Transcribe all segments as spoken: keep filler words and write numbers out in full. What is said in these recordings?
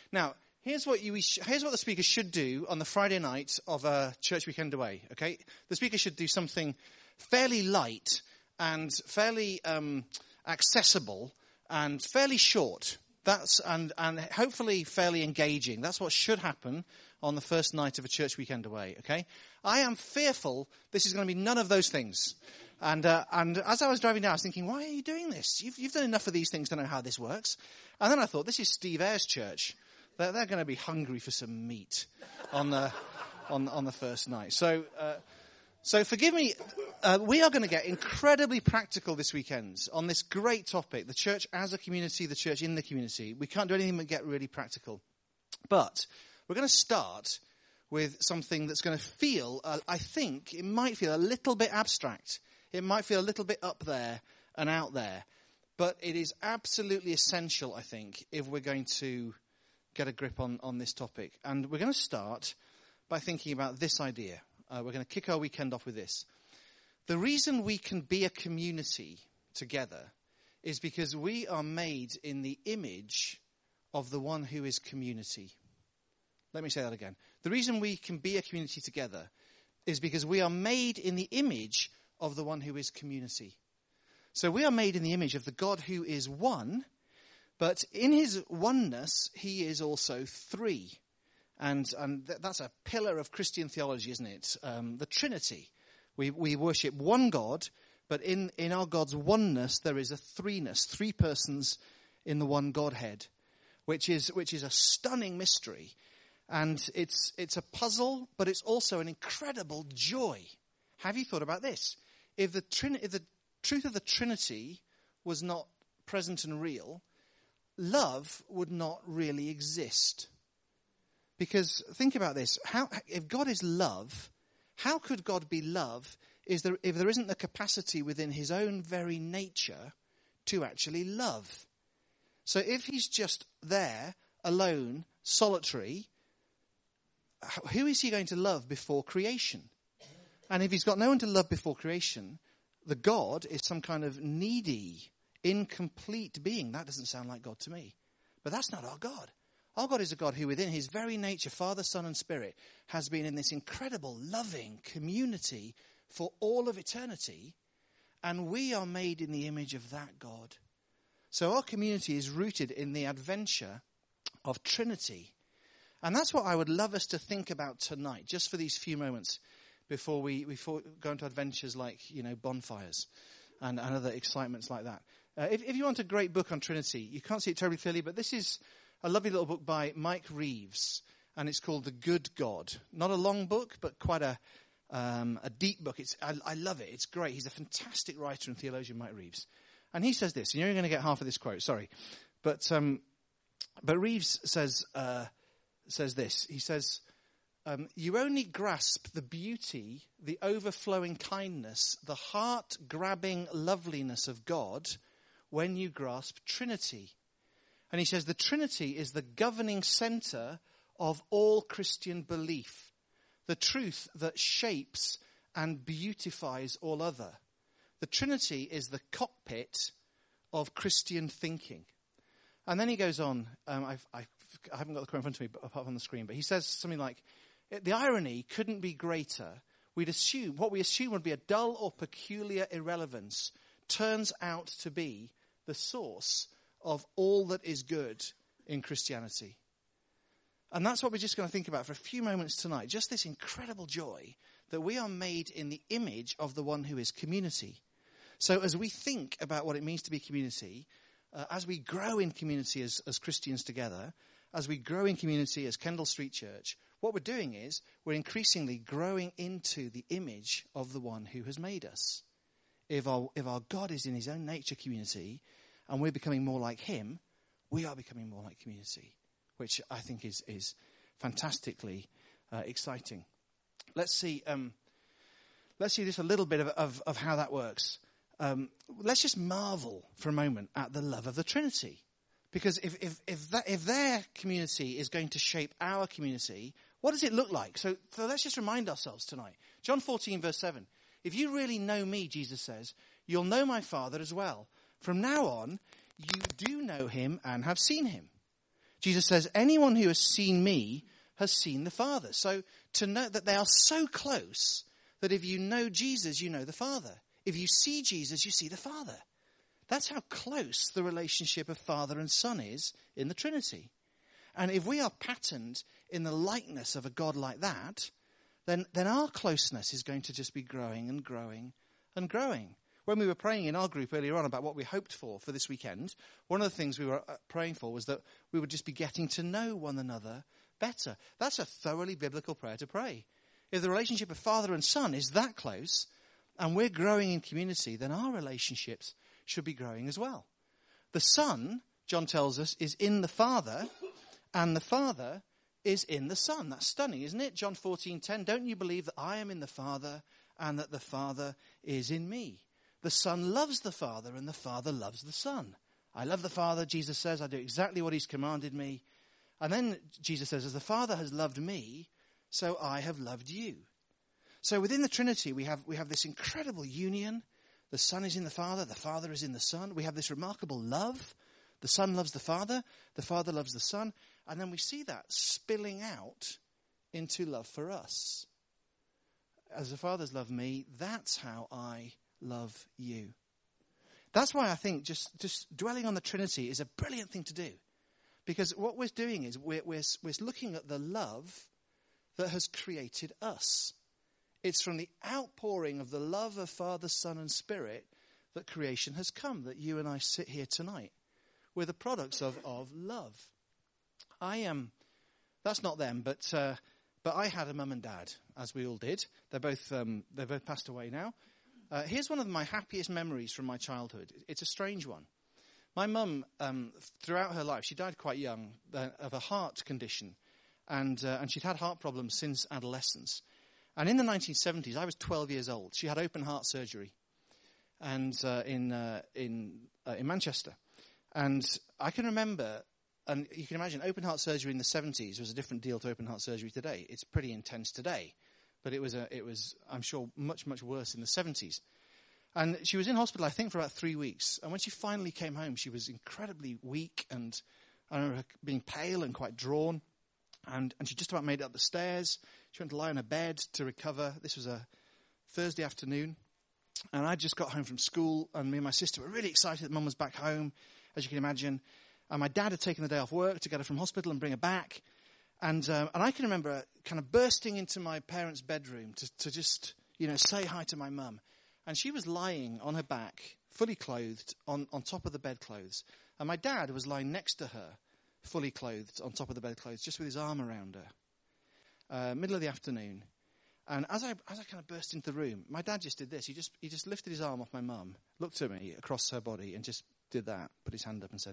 Now, here's what you here's what the speaker should do on the Friday night of a church weekend away. Okay, the speaker should do something fairly light and fairly um, accessible and fairly short. That's and and hopefully fairly engaging. That's what should happen on the first night of a church weekend away. Okay, I am fearful this is going to be none of those things. And uh, and as I was driving down, I was thinking, why are you doing this? You've you've done enough of these things to know how this works. And then I thought, this is Steve Ayres' church. They're, they're going to be hungry for some meat on the on on the first night. So uh, so forgive me. Uh, we are going to get incredibly practical this weekend on this great topic: the church as a community, the church in the community. We can't do anything but get really practical. But we're going to start with something that's going to feel, uh, I think, it might feel a little bit abstract. It might feel a little bit up there and out there. But it is absolutely essential, I think, if we're going to get a grip on, on this topic. And we're going to start by thinking about this idea. Uh, we're going to kick our weekend off with this. The reason we can be a community together is because we are made in the image of the one who is community. Let me say that again. The reason we can be a community together is because we are made in the image of the one who is community. So we are made in the image of the God who is one, but in his oneness, he is also three. And, and th- that's a pillar of Christian theology, isn't it? Um, the Trinity. We, we worship one God, but in, in our God's oneness, there is a threeness, three persons in the one Godhead, which is, which is a stunning mystery. And it's, it's a puzzle, but it's also an incredible joy. Have you thought about this? If the, Trin- if the truth of the Trinity was not present and real, love would not really exist. Because think about this. How, if God is love, how could God be love is there, if there isn't the capacity within his own very nature to actually love? So if he's just there, alone, solitary, who is he going to love before creation? And if he's got no one to love before creation, the God is some kind of needy, incomplete being. That doesn't sound like God to me. But that's not our God. Our God is a God who within his very nature, Father, Son, and Spirit, has been in this incredible, loving community for all of eternity. And we are made in the image of that God. So our community is rooted in the adventure of Trinity. And that's what I would love us to think about tonight, just for these few moments before we, before go into adventures like, you know, bonfires and, and other excitements like that. Uh, if, if you want a great book on Trinity, you can't see it terribly clearly, but this is a lovely little book by Mike Reeves, and it's called The Good God. Not a long book, but quite a um, a deep book. It's I, I love it. It's great. He's a fantastic writer and theologian, Mike Reeves. And he says this, and you're going to get half of this quote, sorry. But um, but Reeves says uh, says this. He says, um, you only grasp the beauty, the overflowing kindness, the heart-grabbing loveliness of God when you grasp Trinity. And he says the Trinity is the governing center of all Christian belief, the truth that shapes and beautifies all other. The Trinity is the cockpit of Christian thinking. And then he goes on, um, I've, I've, I haven't got the quote in front of me but apart from the screen, but he says something like, the irony couldn't be greater. We'd assume, what we assume would be a dull or peculiar irrelevance turns out to be the source of all that is good in Christianity. And that's what we're just going to think about for a few moments tonight. Just this incredible joy that we are made in the image of the one who is community. So as we think about what it means to be community, uh, as we grow in community as, as Christians together, as we grow in community as Kendall Street Church, what we're doing is we're increasingly growing into the image of the one who has made us. If our, if our God is in his own nature community, and we're becoming more like him, we are becoming more like community, which I think is is fantastically uh, exciting. Let's see. Um, let's see just a little bit of of, of how that works. Um, let's just marvel for a moment at the love of the Trinity, because if if if, that, if their community is going to shape our community, what does it look like? So, so let's just remind ourselves tonight. John fourteen verse seven. If you really know me, Jesus says, you'll know my Father as well. From now on, you do know him and have seen him. Jesus says, anyone who has seen me has seen the Father. So to know that they are so close that if you know Jesus, you know the Father. If you see Jesus, you see the Father. That's how close the relationship of Father and Son is in the Trinity. And if we are patterned in the likeness of a God like that, then, then our closeness is going to just be growing and growing and growing. When we were praying in our group earlier on about what we hoped for for this weekend, one of the things we were praying for was that we would just be getting to know one another better. That's a thoroughly biblical prayer to pray. If the relationship of Father and Son is that close, and we're growing in community, then our relationships should be growing as well. The Son, John tells us, is in the Father, and the Father is in the Son. That's stunning, isn't it? John fourteen ten, don't you believe that I am in the Father and that the Father is in me? The Son loves the Father and the Father loves the Son. I love the Father, Jesus says. I do exactly what he's commanded me. And then Jesus says, as the Father has loved me, so I have loved you. So within the Trinity, we have we have this incredible union. The Son is in the Father, the Father is in the Son. We have this remarkable love. The Son loves the Father, the Father loves the Son. And then we see that spilling out into love for us. As the Father's loved me, that's how I love you. That's why I think just, just dwelling on the Trinity is a brilliant thing to do. Because what we're doing is we're, we're, we're looking at the love that has created us. It's from the outpouring of the love of Father, Son, and Spirit that creation has come, that you and I sit here tonight. We're the products of, of love. I am, um, that's not them, but uh, but I had a mum and dad, as we all did. They're both um, they're both passed away now. Uh, here's one of my happiest memories from my childhood. It's a strange one. My mum, um, throughout her life, she died quite young uh, of a heart condition, and uh, and she'd had heart problems since adolescence. And in the nineteen seventies, I was twelve years old. She had open heart surgery, and uh, in uh, in uh, in Manchester. And I can remember, and you can imagine, open heart surgery in the seventies was a different deal to open heart surgery today. It's pretty intense today, but it was a, it was, I'm sure, much much worse in the seventies. And she was in hospital, I think, for about three weeks. And when she finally came home, she was incredibly weak, and I remember her being pale and quite drawn. And, and she just about made it up the stairs. She went to lie on her bed to recover. This was a Thursday afternoon. And I just got home from school, and me and my sister were really excited that Mum was back home, as you can imagine. And my dad had taken the day off work to get her from hospital and bring her back. And um, and I can remember kind of bursting into my parents' bedroom to, to just, you know, say hi to my mum. And she was lying on her back, fully clothed, on, on top of the bedclothes. And my dad was lying next to her, fully clothed, on top of the bedclothes, just with his arm around her. Uh, middle of the afternoon. And as I as I kind of burst into the room, my dad just did this. He just he just lifted his arm off my mum, looked at me across her body, and just did that, put his hand up and said,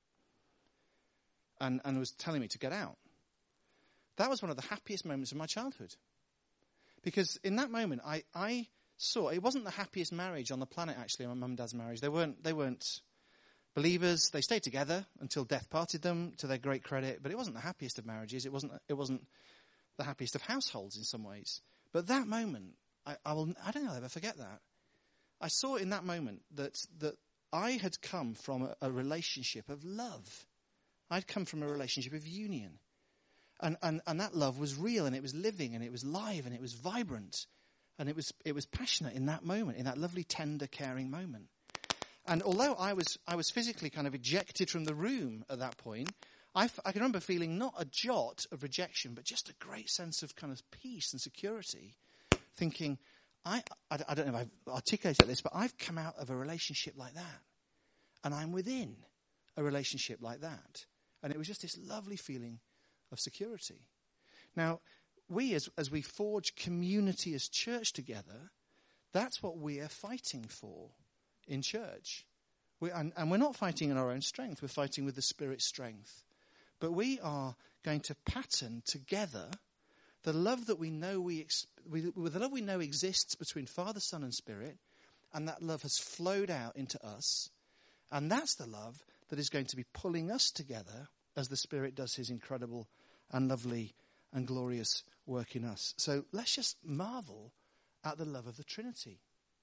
and, and was telling me to get out. That was one of the happiest moments of my childhood. Because in that moment, I, I saw, it wasn't the happiest marriage on the planet, actually, my mum and dad's marriage. They weren't, they weren't believers. They stayed together until death parted them, to their great credit. But it wasn't the happiest of marriages. It wasn't, it wasn't the happiest of households in some ways. But that moment, I, I will, I don't know, I'll ever forget that. I saw in that moment that, that I had come from a, a relationship of love. I'd come from a relationship of union. And, and and that love was real, and it was living, and it was live, and it was vibrant. And it was it was passionate in that moment, in that lovely, tender, caring moment. And although I was I was physically kind of ejected from the room at that point, I, f- I can remember feeling not a jot of rejection, but just a great sense of kind of peace and security, thinking, I, I, I don't know if I've articulated this, but I've come out of a relationship like that. And I'm within a relationship like that. And it was just this lovely feeling of security. Now, we, as, as we forge community as church together, that's what we are fighting for in church. We, and, and we're not fighting in our own strength. We're fighting with the Spirit's strength. But we are going to pattern together the love that we know we, ex- we the love we know exists between Father, Son, and Spirit, and that love has flowed out into us. And that's the love that is going to be pulling us together as the Spirit does his incredible and lovely and glorious work in us. So let's just marvel at the love of the Trinity.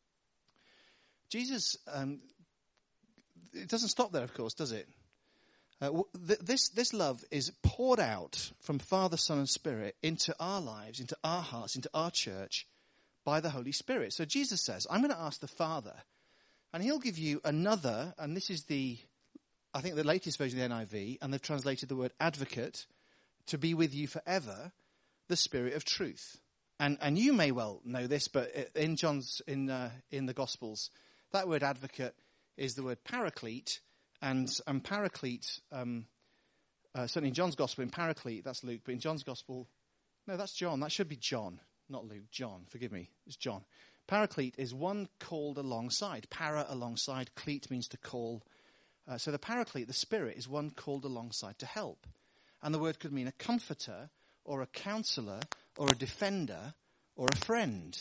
Jesus, um, it doesn't stop there, of course, does it? Uh, w- th- this, this love is poured out from Father, Son, and Spirit into our lives, into our hearts, into our church by the Holy Spirit. So Jesus says, I'm going to ask the Father, and he'll give you another, and this is the, I think the latest version of the N I V, and they've translated the word advocate, to be with you forever, the Spirit of truth. And and you may well know this, but in John's, in uh, in the Gospels, that word advocate is the word paraclete, and, and paraclete, um, uh, certainly in John's Gospel, in paraclete, that's Luke, but in John's Gospel, no, that's John, that should be John, not Luke, John, forgive me, it's John. Paraclete is one called alongside. Para, alongside. Cleat means to call. Uh, so the paraclete, the Spirit, is one called alongside to help. And the word could mean a comforter or a counselor or a defender or a friend.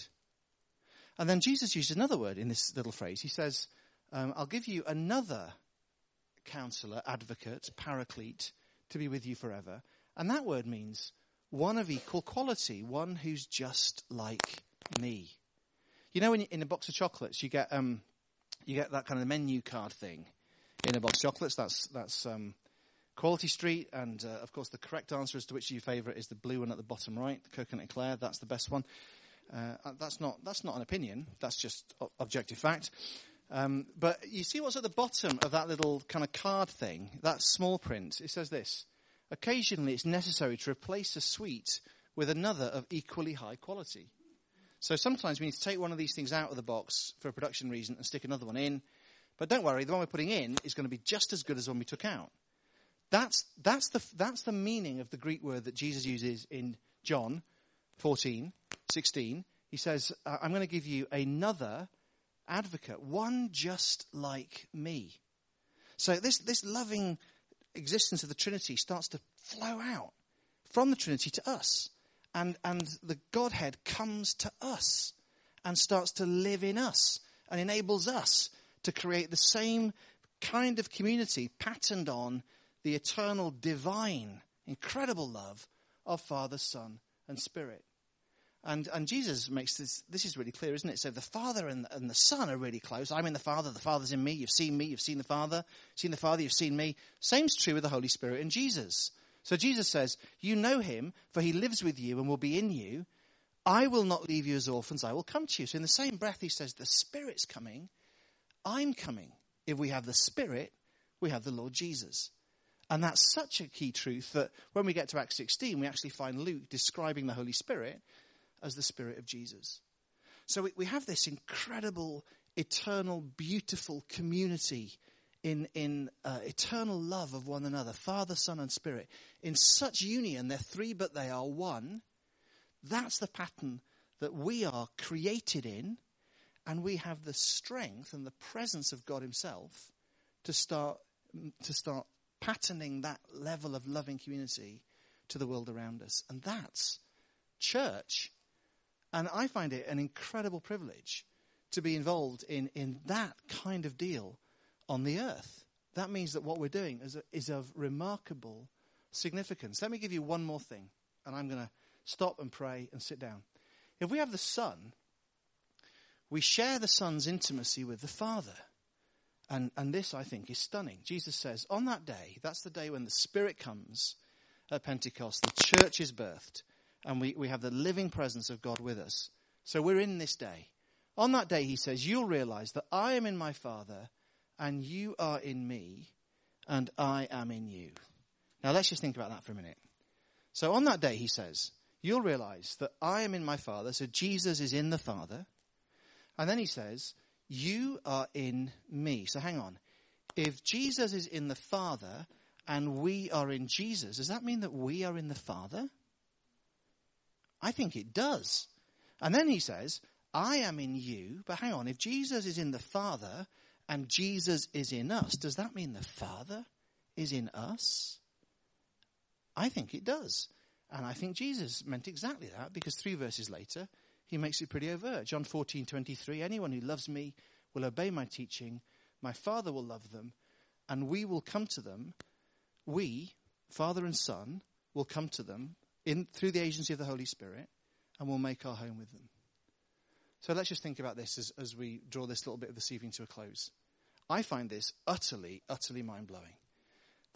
And then Jesus uses another word in this little phrase. He says, um, I'll give you another counselor, advocate, paraclete, to be with you forever. And that word means one of equal quality, one who's just like me. You know, when you, in a box of chocolates, you get um, you get that kind of menu card thing in a box of chocolates. That's that's um, Quality Street, and uh, of course, the correct answer as to which your favourite is the blue one at the bottom right, the coconut eclair. That's the best one. Uh, that's not that's not an opinion. That's just o- objective fact. Um, but you see what's at the bottom of that little kind of card thing, that small print. It says this: occasionally, it's necessary to replace a sweet with another of equally high quality. So sometimes we need to take one of these things out of the box for a production reason and stick another one in. But don't worry, the one we're putting in is going to be just as good as the one we took out. That's that's the that's the meaning of the Greek word that Jesus uses in John fourteen, sixteen. He says, I'm going to give you another advocate, one just like me. So this, this loving existence of the Trinity starts to flow out from the Trinity to us. And and the Godhead comes to us and starts to live in us and enables us to create the same kind of community patterned on the eternal, divine, incredible love of Father, Son, and Spirit. And and Jesus makes this, this is really clear, isn't it? So the Father and, and the Son are really close. I'm in the Father, the Father's in me. You've seen me, you've seen the Father. Seen the Father, you've seen me. Same's true with the Holy Spirit and Jesus. So Jesus says, you know him, for he lives with you and will be in you. I will not leave you as orphans, I will come to you. So in the same breath he says, the Spirit's coming, I'm coming. If we have the Spirit, we have the Lord Jesus. And that's such a key truth that when we get to Acts sixteen, we actually find Luke describing the Holy Spirit as the Spirit of Jesus. So we, we have this incredible, eternal, beautiful community in, in uh, eternal love of one another, Father, Son, and Spirit. In such union, they're three, but they are one. That's the pattern that we are created in, and we have the strength and the presence of God himself to start to start patterning that level of loving community to the world around us. And that's church. And I find it an incredible privilege to be involved in, in that kind of deal on the earth. That means that what we're doing is, a, is of remarkable significance. Let me give you one more thing, and I'm going to stop and pray and sit down. If we have the Son, we share the Son's intimacy with the Father. And, and this, I think, is stunning. Jesus says, on that day, that's the day when the Spirit comes at Pentecost, the church is birthed, and we, we have the living presence of God with us. So we're in this day. On that day, he says, you'll realize that I am in my Father, and you are in me, and I am in you. Now, let's just think about that for a minute. So on that day, he says, you'll realize that I am in my Father, so Jesus is in the Father. And then he says, you are in me. So hang on. If Jesus is in the Father and we are in Jesus, does that mean that we are in the Father? I think it does. And then he says, I am in you. But hang on. If Jesus is in the Father and Jesus is in us, does that mean the Father is in us? I think it does. And I think Jesus meant exactly that, because three verses later, he makes it pretty overt. John fourteen twenty-three, anyone who loves me will obey my teaching. My Father will love them, and we will come to them. We, Father and Son, will come to them in through the agency of the Holy Spirit, and we'll make our home with them. So let's just think about this as, as we draw this little bit of this evening to a close. I find this utterly, utterly mind-blowing.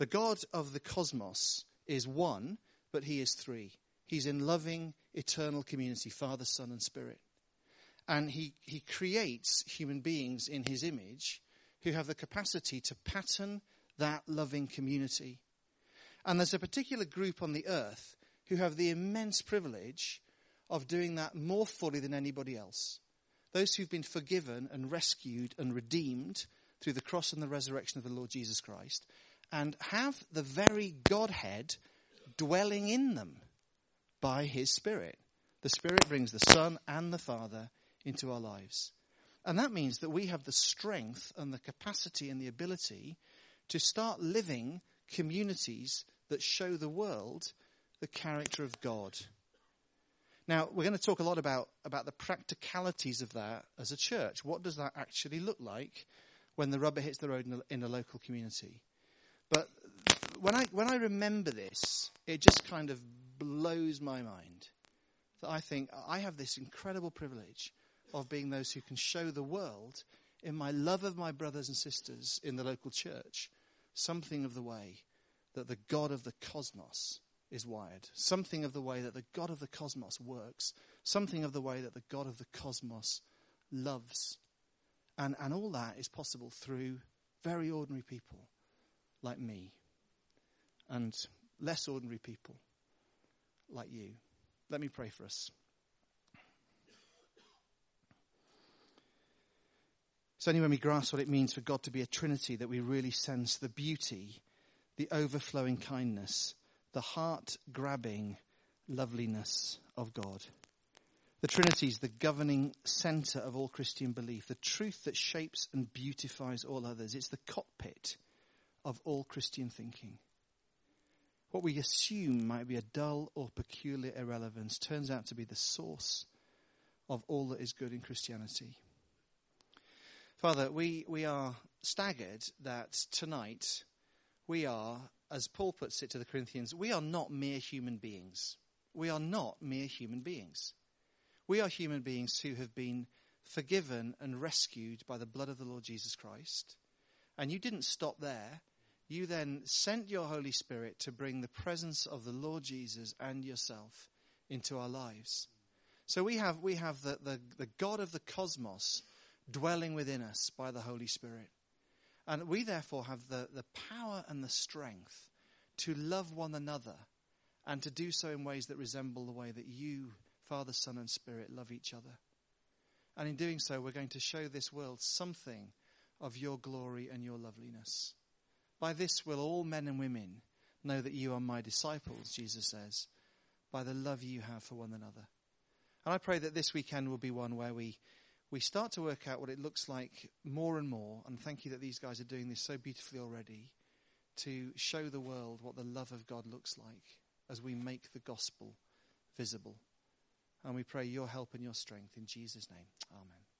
The God of the cosmos is one, but he is three. He's in loving, eternal community, Father, Son, and Spirit. And he, he creates human beings in his image who have the capacity to pattern that loving community. And there's a particular group on the earth who have the immense privilege of doing that more fully than anybody else. Those who've been forgiven and rescued and redeemed through the cross and the resurrection of the Lord Jesus Christ, and have the very Godhead dwelling in them by his Spirit. The Spirit brings the Son and the Father into our lives. And that means that we have the strength and the capacity and the ability to start living communities that show the world the character of God. Now, we're going to talk a lot about, about the practicalities of that as a church. What does that actually look like when the rubber hits the road in a, in a local community? But when I when I remember this, it just kind of blows my mind. That I think I have this incredible privilege of being those who can show the world, in my love of my brothers and sisters in the local church, something of the way that the God of the cosmos is wired. Something of the way that the God of the cosmos works. Something of the way that the God of the cosmos loves. And, and all that is possible through very ordinary people like me. And less ordinary people like you. Let me pray for us. It's only when we grasp what it means for God to be a Trinity that we really sense the beauty, the overflowing kindness, the heart-grabbing loveliness of God. The Trinity is the governing centre of all Christian belief, the truth that shapes and beautifies all others. It's the cockpit of all Christian thinking. What we assume might be a dull or peculiar irrelevance turns out to be the source of all that is good in Christianity. Father, we, we are staggered that tonight we are, as Paul puts it to the Corinthians, we are not mere human beings. We are not mere human beings. We are human beings who have been forgiven and rescued by the blood of the Lord Jesus Christ. And you didn't stop there. You then sent your Holy Spirit to bring the presence of the Lord Jesus and yourself into our lives. So we have we have the, the, the God of the cosmos dwelling within us by the Holy Spirit. And we therefore have the, the power and the strength to love one another and to do so in ways that resemble the way that you, Father, Son, and Spirit, love each other. And in doing so, we're going to show this world something of your glory and your loveliness. By this will all men and women know that you are my disciples, Jesus says, by the love you have for one another. And I pray that this weekend will be one where we We start to work out what it looks like more and more, and thank you that these guys are doing this so beautifully already, to show the world what the love of God looks like as we make the gospel visible. And we pray your help and your strength in Jesus' name. Amen.